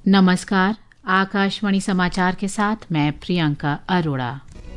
नमस्कार, आकाशवाणी समाचार के साथ मैं प्रियंका अरोड़ा।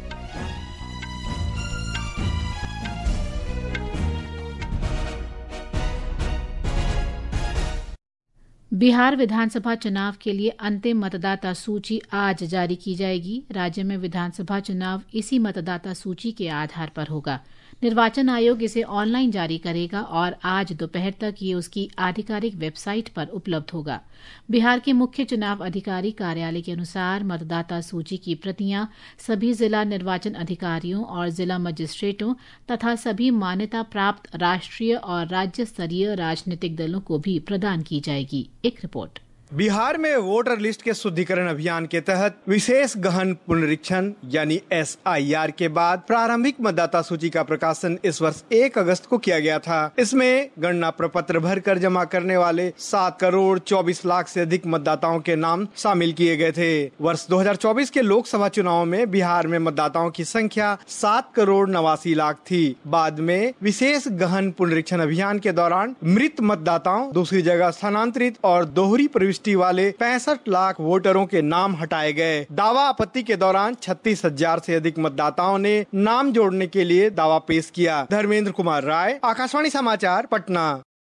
बिहार विधानसभा चुनाव के लिए अंतिम मतदाता सूची आज जारी की जाएगी। राज्य में विधानसभा चुनाव इसी मतदाता सूची के आधार पर होगा। निर्वाचन आयोग इसे ऑनलाइन जारी करेगा और आज दोपहर तक ये उसकी आधिकारिक वेबसाइट पर उपलब्ध होगा। बिहार के मुख्य चुनाव अधिकारी कार्यालय के अनुसार मतदाता सूची की प्रतियां सभी जिला निर्वाचन अधिकारियों और जिला मजिस्ट्रेटों तथा सभी मान्यता प्राप्त राष्ट्रीय और राज्य स्तरीय राजनीतिक दलों को भी प्रदान की जाएगी। एक रिपोर्ट। बिहार में वोटर लिस्ट के शुद्धिकरण अभियान के तहत विशेष गहन पुनरीक्षण यानी SIR के बाद प्रारंभिक मतदाता सूची का प्रकाशन इस वर्ष 1 अगस्त को किया गया था। इसमें गणना प्रपत्र भरकर जमा करने वाले 7 करोड़ 24 लाख से अधिक मतदाताओं के नाम शामिल किए गए थे। वर्ष 2024 के लोकसभा चुनाव में बिहार में मतदाताओं की संख्या 7 करोड़ 89 लाख थी। बाद में विशेष गहन पुनरीक्षण अभियान के दौरान मृत मतदाताओं, दूसरी जगह स्थानांतरित और दोहरी प्रविष्टि वाले 65 लाख वोटरों के नाम हटाए गए। दावा आपत्ति के दौरान 36,000 से अधिक मतदाताओं ने नाम जोड़ने के लिए दावा पेश किया। धर्मेंद्र कुमार राय, आकाशवाणी समाचार, पटना।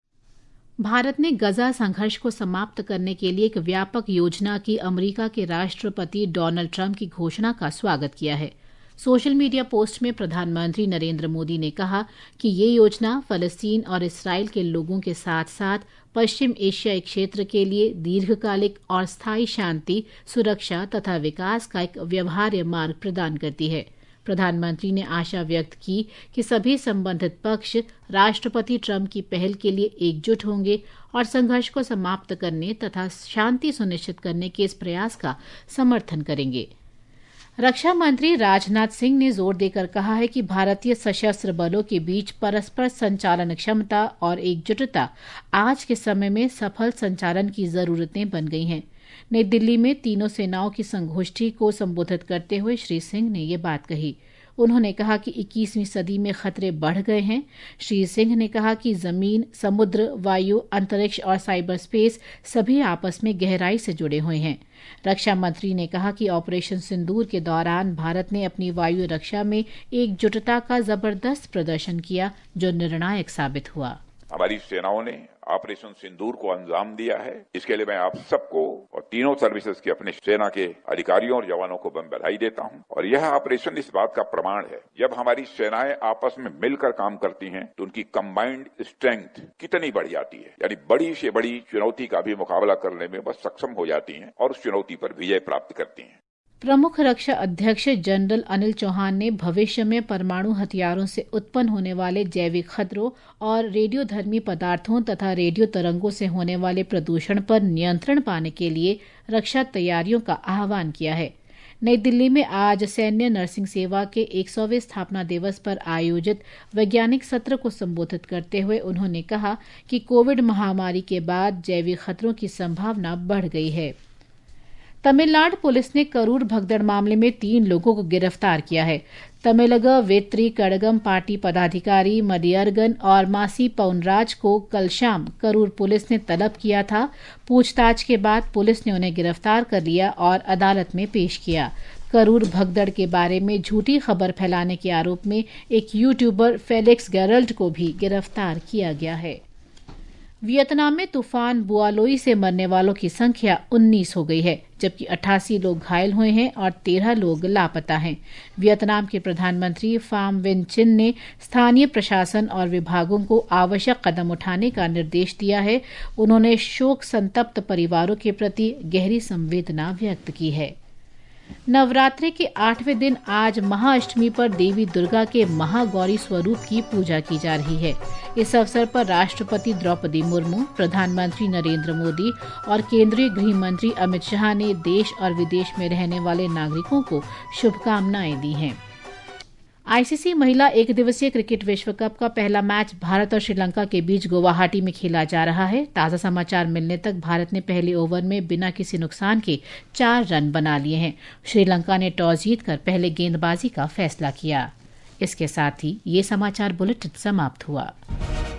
भारत ने गजा संघर्ष को समाप्त करने के लिए एक व्यापक योजना की अमेरिका के राष्ट्रपति डोनाल्ड ट्रंप की घोषणा का स्वागत किया है। सोशल मीडिया पोस्ट में प्रधानमंत्री नरेंद्र मोदी ने कहा कि ये योजना फलस्तीन और इसराइल के लोगों के साथ साथ पश्चिम एशियाई क्षेत्र के लिए दीर्घकालिक और स्थायी शांति, सुरक्षा तथा विकास का एक व्यवहार्य मार्ग प्रदान करती है। प्रधानमंत्री ने आशा व्यक्त की कि सभी संबंधित पक्ष राष्ट्रपति ट्रंप की पहल के लिए एकजुट होंगे और संघर्ष को समाप्त करने तथा शांति सुनिश्चित करने के इस प्रयास का समर्थन करेंगे। रक्षा मंत्री राजनाथ सिंह ने जोर देकर कहा है कि भारतीय सशस्त्र बलों के बीच परस्पर संचालन क्षमता और एकजुटता आज के समय में सफल संचालन की जरूरतें बन गई हैं। नई दिल्ली में तीनों सेनाओं की संगोष्ठी को संबोधित करते हुए श्री सिंह ने ये बात कही। उन्होंने कहा कि 21वीं सदी में खतरे बढ़ गए हैं। श्री सिंह ने कहा कि जमीन, समुद्र, वायु, अंतरिक्ष और साइबर स्पेस सभी आपस में गहराई से जुड़े हुए हैं। रक्षा मंत्री ने कहा कि ऑपरेशन सिंदूर के दौरान भारत ने अपनी वायु रक्षा में एकजुटता का जबरदस्त प्रदर्शन किया, जो निर्णायक साबित हुआ। हमारी सेनाओं ने ऑपरेशन सिंदूर को अंजाम दिया है। इसके लिए मैं आप सबको और तीनों सर्विसेज के अपने सेना के अधिकारियों और जवानों को मैं बधाई देता हूं। और यह ऑपरेशन इस बात का प्रमाण है, जब हमारी सेनाएं आपस में मिलकर काम करती हैं तो उनकी कंबाइंड स्ट्रेंथ कितनी बढ़ जाती है, यानी बड़ी से बड़ी चुनौती का भी मुकाबला करने में वह सक्षम हो जाती हैं और उस चुनौती पर विजय प्राप्त करती हैं। प्रमुख रक्षा अध्यक्ष जनरल अनिल चौहान ने भविष्य में परमाणु हथियारों से उत्पन्न होने वाले जैविक खतरों और रेडियोधर्मी पदार्थों तथा रेडियो तरंगों से होने वाले प्रदूषण पर नियंत्रण पाने के लिए रक्षा तैयारियों का आह्वान किया है। नई दिल्ली में आज सैन्य नर्सिंग सेवा के 100वें स्थापना दिवस पर आयोजित वैज्ञानिक सत्र को संबोधित करते हुए उन्होंने कहा कि कोविड महामारी के बाद जैविक खतरों की संभावना बढ़ गई है। तमिलनाडु पुलिस ने करूर भगदड़ मामले में 3 लोगों को गिरफ्तार किया है। तमिलग वेत्री कड़गम पार्टी पदाधिकारी मदियरगन और मासी पौनराज को कल शाम करूर पुलिस ने तलब किया था। पूछताछ के बाद पुलिस ने उन्हें गिरफ्तार कर लिया और अदालत में पेश किया। करूर भगदड़ के बारे में झूठी खबर फैलाने के आरोप में एक यूट्यूबर फेलिक्स गेरल्ड को भी गिरफ्तार किया गया है। वियतनाम में तूफान बुआलोई से मरने वालों की संख्या 19 हो गई है, जबकि 88 लोग घायल हुए हैं और 13 लोग लापता हैं। वियतनाम के प्रधानमंत्री फाम विन चिन ने स्थानीय प्रशासन और विभागों को आवश्यक कदम उठाने का निर्देश दिया है। उन्होंने शोक संतप्त परिवारों के प्रति गहरी संवेदना व्यक्त की है। नवरात्रि के 8वें दिन आज महाअष्टमी पर देवी दुर्गा के महागौरी स्वरूप की पूजा की जा रही है। इस अवसर पर राष्ट्रपति द्रौपदी मुर्मू, प्रधानमंत्री नरेंद्र मोदी और केंद्रीय गृह मंत्री अमित शाह ने देश और विदेश में रहने वाले नागरिकों को शुभकामनाएं दी हैं। आईसीसी महिला एक दिवसीय क्रिकेट विश्व कप का पहला मैच भारत और श्रीलंका के बीच गुवाहाटी में खेला जा रहा है। ताज़ा समाचार मिलने तक भारत ने पहले ओवर में बिना किसी नुकसान के 4 रन बना लिए हैं। श्रीलंका ने टॉस जीतकर पहले गेंदबाजी का फैसला किया। इसके साथ ही ये समाचार बुलेटिन समाप्त हुआ।